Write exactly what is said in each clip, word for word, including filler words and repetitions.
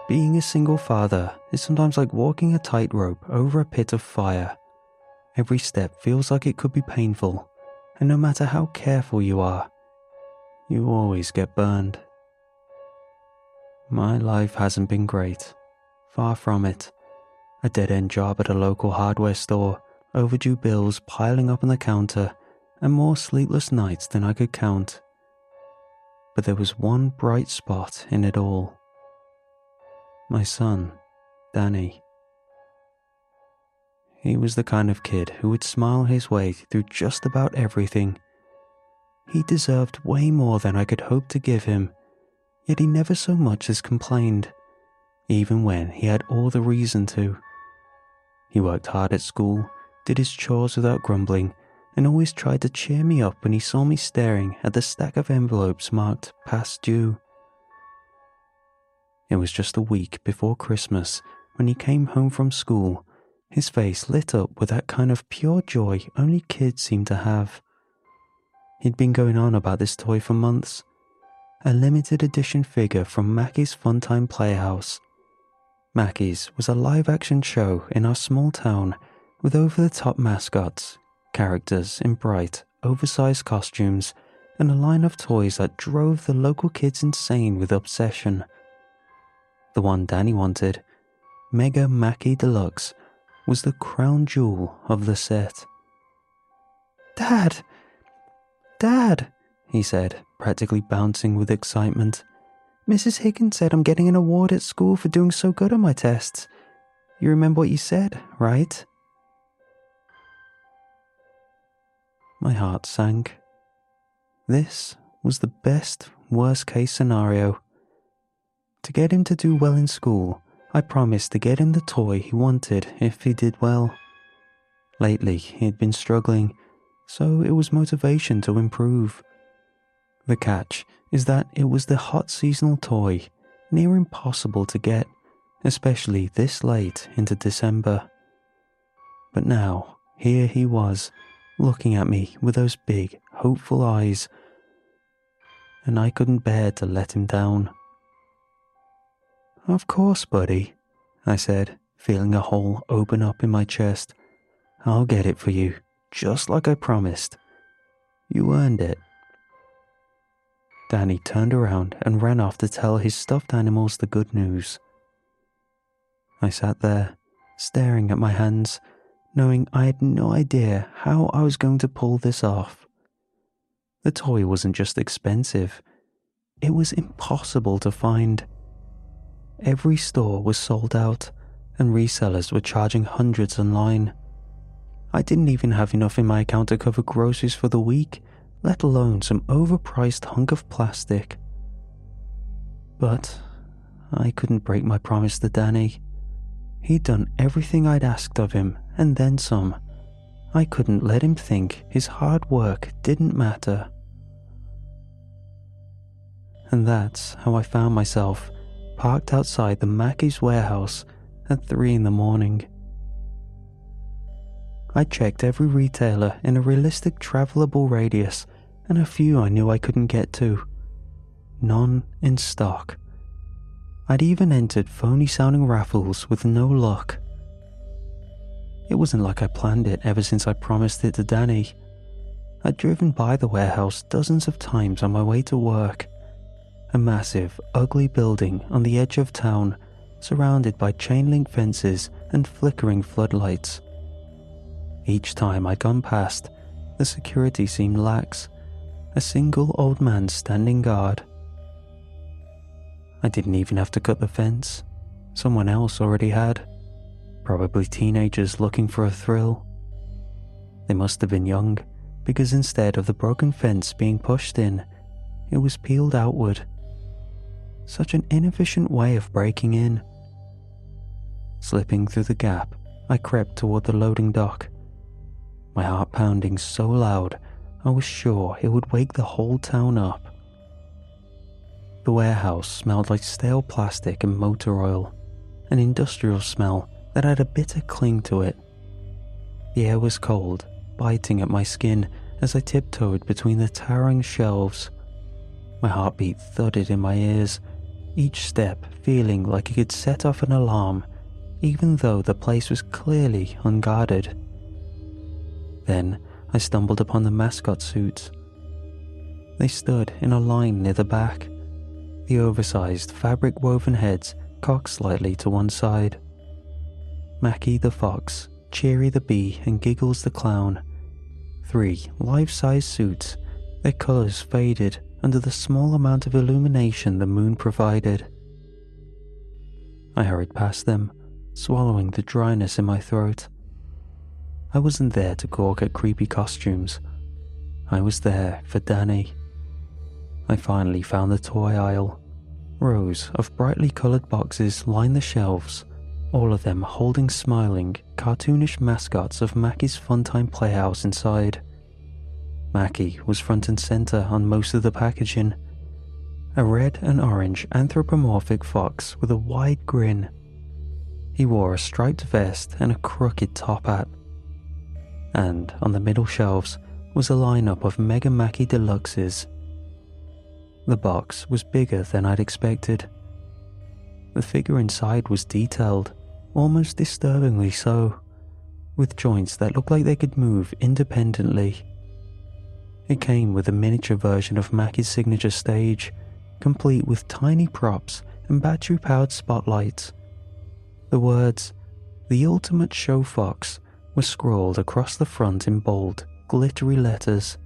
Being a single father is sometimes like walking a tightrope over a pit of fire. Every step feels like it could be painful, and no matter how careful you are, you always get burned. My life hasn't been great. Far from it. A dead-end job at a local hardware store, overdue bills piling up on the counter, and more sleepless nights than I could count. But there was one bright spot in it all. My son, Danny. He was the kind of kid who would smile his way through just about everything. He deserved way more than I could hope to give him, yet he never so much as complained, even when he had all the reason to. He worked hard at school, did his chores without grumbling, and always tried to cheer me up when he saw me staring at the stack of envelopes marked past due. It was just a week before Christmas when he came home from school, his face lit up with that kind of pure joy only kids seem to have. He'd been going on about this toy for months. A limited edition figure from Mackey's Funtime Playhouse. Mackey's was a live-action show in our small town with over-the-top mascots, characters in bright, oversized costumes, and a line of toys that drove the local kids insane with obsession. The one Danny wanted, Mega Mackey Deluxe, was the crown jewel of the set. "Dad! Dad!" he said, practically bouncing with excitement. "Missus Higgins said I'm getting an award at school for doing so good on my tests. You remember what you said, right?" My heart sank. This was the best, worst-case scenario. To get him to do well in school, I promised to get him the toy he wanted if he did well. Lately, he had been struggling, so it was motivation to improve. The catch is that it was the hot seasonal toy, near impossible to get, especially this late into December. But now, here he was, looking at me with those big, hopeful eyes, and I couldn't bear to let him down. "Of course, buddy," I said, feeling a hole open up in my chest. "I'll get it for you, just like I promised. You earned it." Danny turned around and ran off to tell his stuffed animals the good news. I sat there, staring at my hands, knowing I had no idea how I was going to pull this off. The toy wasn't just expensive, it was impossible to find. Every store was sold out, and resellers were charging hundreds online. I didn't even have enough in my account to cover groceries for the week, let alone some overpriced hunk of plastic. But I couldn't break my promise to Danny. He'd done everything I'd asked of him, and then some. I couldn't let him think his hard work didn't matter. And that's how I found myself parked outside the Mackey's warehouse at three in the morning. I checked every retailer in a realistic travelable radius, and a few I knew I couldn't get to. None in stock. I'd even entered phony-sounding raffles with no luck. It wasn't like I planned it ever since I promised it to Danny. I'd driven by the warehouse dozens of times on my way to work. A massive, ugly building on the edge of town, surrounded by chain-link fences and flickering floodlights. Each time I'd gone past, the security seemed lax, a single old man standing guard. I didn't even have to cut the fence. Someone else already had. Probably teenagers looking for a thrill. They must have been young, because instead of the broken fence being pushed in, it was peeled outward. Such an inefficient way of breaking in. Slipping through the gap, I crept toward the loading dock. My heart pounding so loud, I was sure it would wake the whole town up. The warehouse smelled like stale plastic and motor oil, an industrial smell that had a bitter cling to it. The air was cold, biting at my skin as I tiptoed between the towering shelves. My heartbeat thudded in my ears, each step feeling like it could set off an alarm, even though the place was clearly unguarded. Then I stumbled upon the mascot suits. They stood in a line near the back, the oversized fabric-woven heads cocked slightly to one side. Mackie the fox, Cheery the bee, and Giggles the clown. Three life-size suits, their colours faded under the small amount of illumination the moon provided. I hurried past them, swallowing the dryness in my throat. I wasn't there to gawk at creepy costumes. I was there for Danny. I finally found the toy aisle. Rows of brightly coloured boxes lined the shelves, all of them holding smiling, cartoonish mascots of Mackie's Funtime Playhouse inside. Mackie was front and centre on most of the packaging. A red and orange anthropomorphic fox with a wide grin. He wore a striped vest and a crooked top hat. And on the middle shelves was a lineup of Mega Mackie Deluxes. The box was bigger than I'd expected. The figure inside was detailed, almost disturbingly so, with joints that looked like they could move independently. It came with a miniature version of Mackie's signature stage, complete with tiny props and battery-powered spotlights. The words, "The Ultimate Show Fox," were scrawled across the front in bold, glittery letters.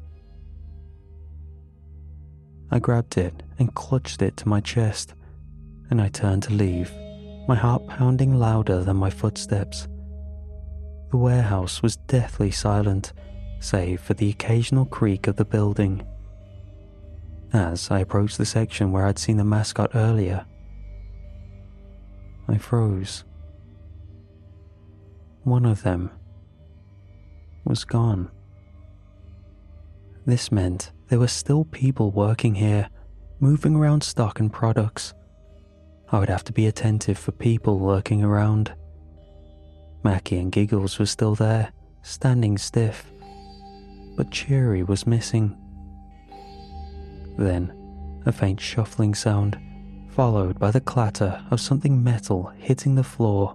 I grabbed it and clutched it to my chest, and I turned to leave, my heart pounding louder than my footsteps. The warehouse was deathly silent, save for the occasional creak of the building. As I approached the section where I'd seen the mascot earlier, I froze. One of them was gone. This meant there were still people working here, moving around stock and products. I would have to be attentive for people lurking around. Mackie and Giggles were still there, standing stiff, but Cheery was missing. Then, a faint shuffling sound, followed by the clatter of something metal hitting the floor.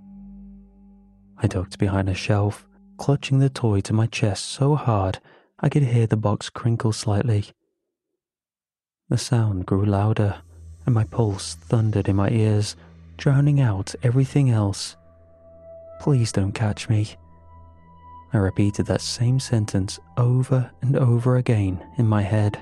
I ducked behind a shelf, clutching the toy to my chest so hard I could hear the box crinkle slightly. The sound grew louder, and my pulse thundered in my ears, drowning out everything else. "Please don't catch me." I repeated that same sentence over and over again in my head.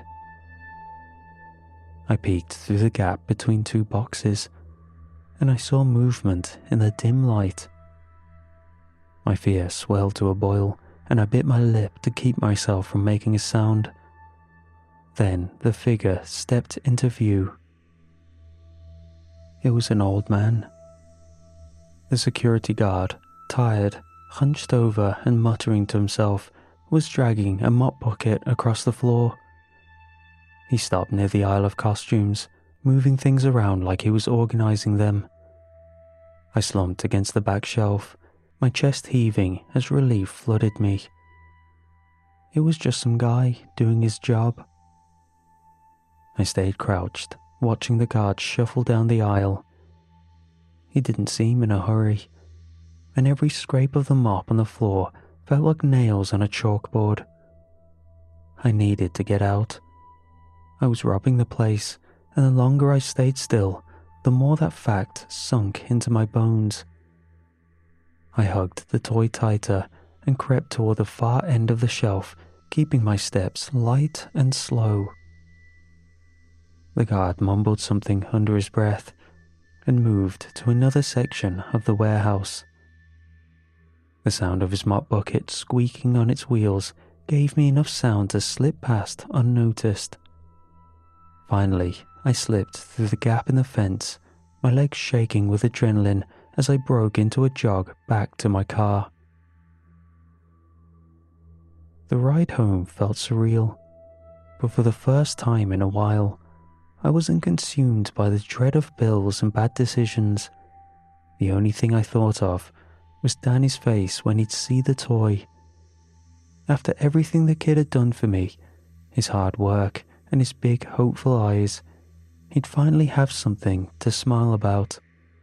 I peeked through the gap between two boxes, and I saw movement in the dim light. My fear swelled to a boil, and I bit my lip to keep myself from making a sound. Then the figure stepped into view. It was an old man. The security guard, tired, hunched over and muttering to himself, was dragging a mop bucket across the floor. He stopped near the aisle of costumes, moving things around like he was organizing them. I slumped against the back shelf, my chest heaving as relief flooded me. It was just some guy doing his job. I stayed crouched, watching the guard shuffle down the aisle. He didn't seem in a hurry, and every scrape of the mop on the floor felt like nails on a chalkboard. I needed to get out. I was robbing the place, and the longer I stayed still, the more that fact sunk into my bones. I hugged the toy tighter and crept toward the far end of the shelf, keeping my steps light and slow. The guard mumbled something under his breath and moved to another section of the warehouse. The sound of his mop bucket squeaking on its wheels gave me enough sound to slip past unnoticed. Finally, I slipped through the gap in the fence, my legs shaking with adrenaline as I broke into a jog back to my car. The ride home felt surreal, but for the first time in a while, I wasn't consumed by the dread of bills and bad decisions. The only thing I thought of was Danny's face when he'd see the toy. After everything the kid had done for me, his hard work and his big hopeful eyes, he'd finally have something to smile about.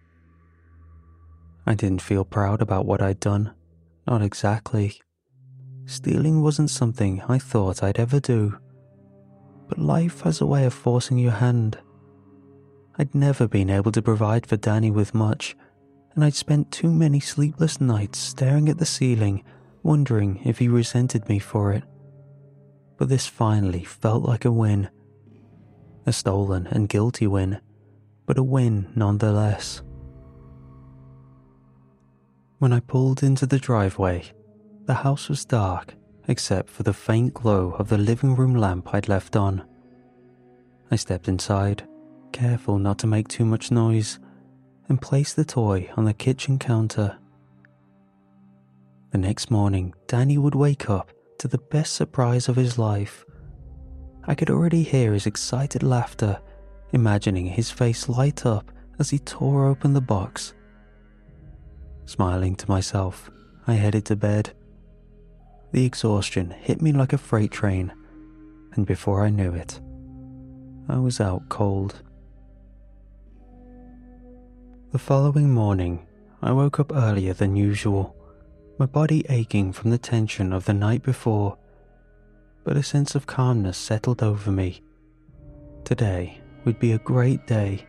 I didn't feel proud about what I'd done, not exactly. Stealing wasn't something I thought I'd ever do, but life has a way of forcing your hand. I'd never been able to provide for Danny with much, and I'd spent too many sleepless nights staring at the ceiling, wondering if he resented me for it. But this finally felt like a win. A stolen and guilty win, but a win nonetheless. When I pulled into the driveway, the house was dark, except for the faint glow of the living room lamp I'd left on. I stepped inside, careful not to make too much noise, and placed the toy on the kitchen counter. The next morning, Danny would wake up to the best surprise of his life. I could already hear his excited laughter, imagining his face light up as he tore open the box. Smiling to myself, I headed to bed. The exhaustion hit me like a freight train, and before I knew it, I was out cold. The following morning, I woke up earlier than usual, my body aching from the tension of the night before, but a sense of calmness settled over me. Today would be a great day.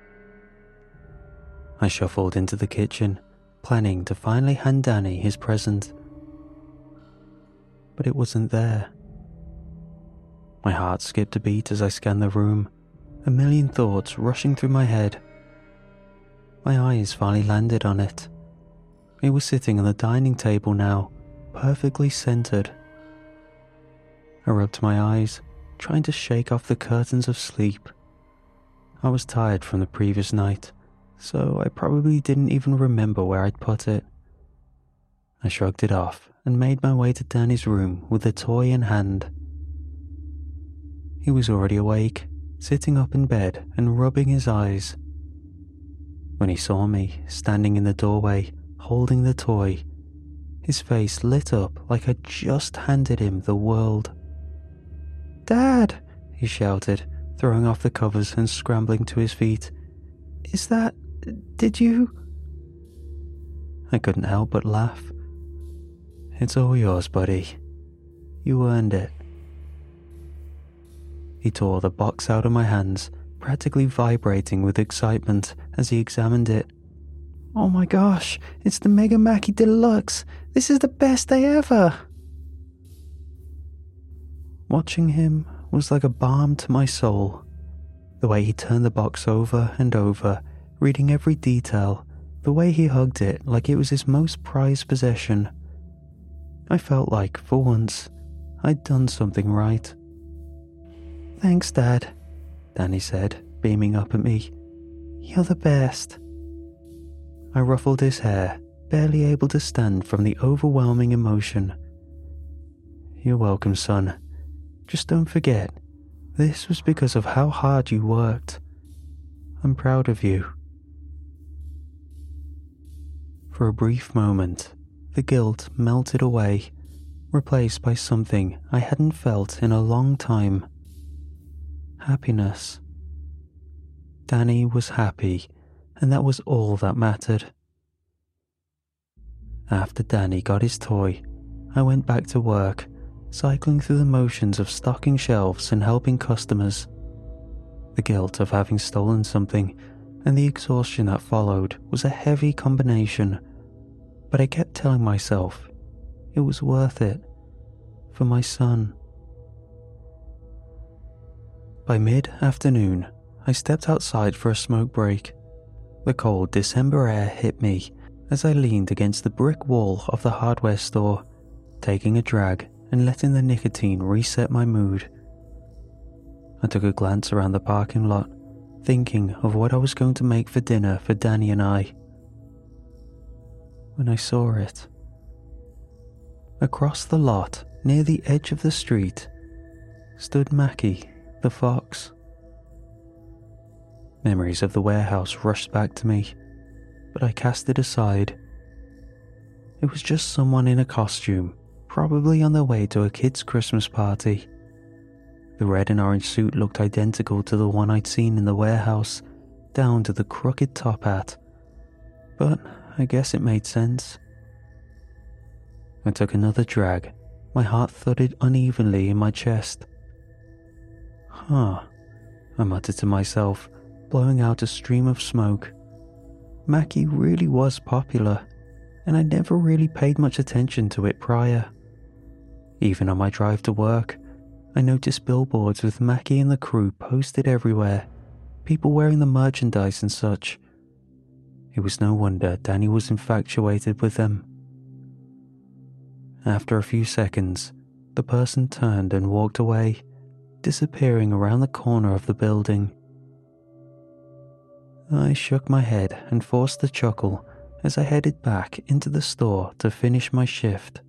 I shuffled into the kitchen, planning to finally hand Danny his present. But it wasn't there. My heart skipped a beat as I scanned the room, a million thoughts rushing through my head. My eyes finally landed on it. It was sitting on the dining table now, perfectly centered. I rubbed my eyes, trying to shake off the curtains of sleep. I was tired from the previous night, so I probably didn't even remember where I'd put it. I shrugged it off and made my way to Danny's room with the toy in hand. He was already awake, sitting up in bed and rubbing his eyes. When he saw me standing in the doorway, holding the toy, his face lit up like I'd just handed him the world. "Dad!" he shouted, throwing off the covers and scrambling to his feet. "Is that... did you..." I couldn't help but laugh. "It's all yours, buddy. You earned it." He tore the box out of my hands, practically vibrating with excitement as he examined it. "Oh my gosh, it's the Mega Mackie Deluxe! This is the best day ever!" Watching him was like a balm to my soul. The way he turned the box over and over, reading every detail, the way he hugged it like it was his most prized possession. I felt like, for once, I'd done something right. "Thanks, Dad," Danny said, beaming up at me. "You're the best." I ruffled his hair, barely able to stand from the overwhelming emotion. "You're welcome, son. Just don't forget, this was because of how hard you worked. I'm proud of you." For a brief moment, the guilt melted away, replaced by something I hadn't felt in a long time. Happiness. Danny was happy, and that was all that mattered. After Danny got his toy, I went back to work, cycling through the motions of stocking shelves and helping customers. The guilt of having stolen something and the exhaustion that followed was a heavy combination, but I kept telling myself it was worth it, for my son. By mid-afternoon, I stepped outside for a smoke break. The cold December air hit me as I leaned against the brick wall of the hardware store, taking a drag and letting the nicotine reset my mood. I took a glance around the parking lot, thinking of what I was going to make for dinner for Danny and I. When I saw it. Across the lot, near the edge of the street, stood Mackie, the fox. Memories of the warehouse rushed back to me, but I cast it aside. It was just someone in a costume, probably on their way to a kid's Christmas party. The red and orange suit looked identical to the one I'd seen in the warehouse, down to the crooked top hat. But I guess it made sense. I took another drag. My heart thudded unevenly in my chest. Huh, I muttered to myself, blowing out a stream of smoke. Mackie really was popular, and I never really paid much attention to it prior. Even on my drive to work, I noticed billboards with Mackie and the crew posted everywhere, people wearing the merchandise and such. It was no wonder Danny was infatuated with them. After a few seconds, the person turned and walked away, disappearing around the corner of the building. I shook my head and forced a chuckle as I headed back into the store to finish my shift.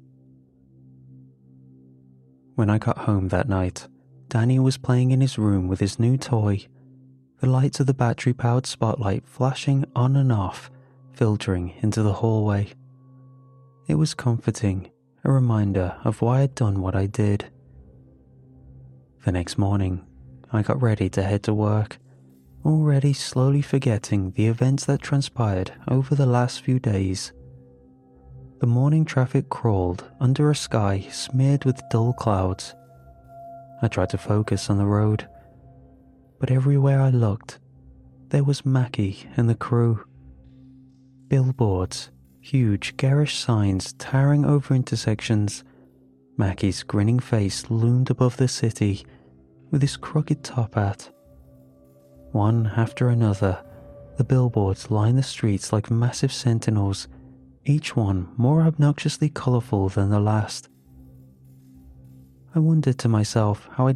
When I got home that night, Danny was playing in his room with his new toy, the lights of the battery-powered spotlight flashing on and off, filtering into the hallway. It was comforting, a reminder of why I'd done what I did. The next morning, I got ready to head to work, already slowly forgetting the events that transpired over the last few days. The morning traffic crawled under a sky smeared with dull clouds. I tried to focus on the road, but everywhere I looked, there was Mackie and the crew. Billboards, huge garish signs towering over intersections. Mackie's grinning face loomed above the city with his crooked top hat. One after another, the billboards lined the streets like massive sentinels, each one more obnoxiously colourful than the last. I wondered to myself how I'd